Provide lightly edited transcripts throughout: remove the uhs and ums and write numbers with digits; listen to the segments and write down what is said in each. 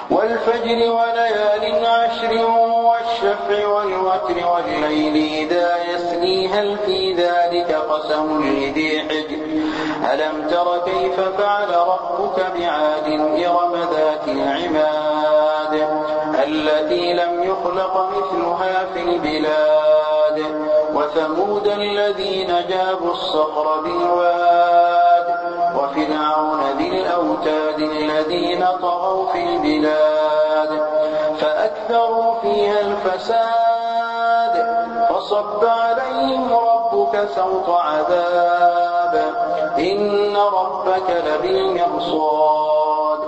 والفجر وليال عشر والشفع والوتر والليل إذا يسري هل في ذلك قسم لذي حجر ألم تر كيف فعل ربك بعاد إرم ذات العماد التي لم يخلق مثلها في البلاد وثمود الذين جابوا الصخر بالواد وفرعون ذي الأوتاد الذين طغوا في البلاد فأكثروا فيها الفساد فصب عليهم ربك سوط عذاب إن ربك لبالمرصاد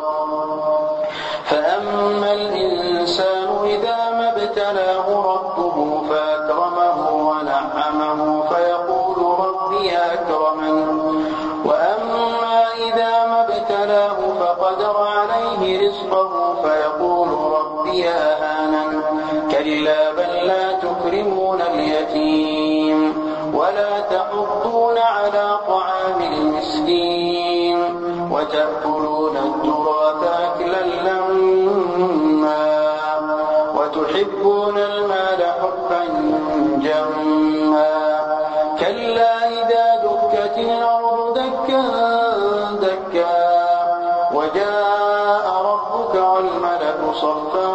فأما الإنسان إذا ما ابتلاه ربه فأكرمه ونعمه فيقول ربي أكرمن وأما إذا ما ابتلاه فقدر عليه رزقه فيقول ربي أهانن كلا بل لا تكرمون اليتيم ولا تحضون على طعام المسكين وتأكلون التراث أكلا لما وتحبون المال حبا جما كلا إذا دكت الأرض دكا دكا وجاء ربك والملك صفا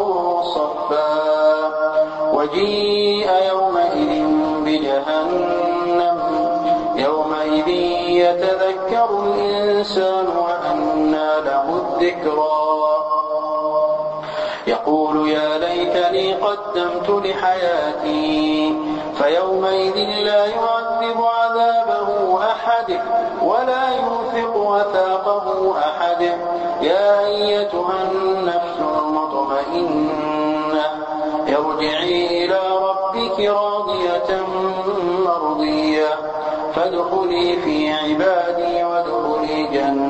صفا وجيء يومئذ بجهنم يومئذ يتذكر الإنسان وأنى له الذكرى يقول يا ليتني قدمت لحياتي فيومئذ لا يعذب عذابه أحد ولا يوثق وثاقه أحد يا أيتها النفس المطمئنة ارجعي إلى ربك راضية مرضية فادخلي في عبادي وادخلي جنتي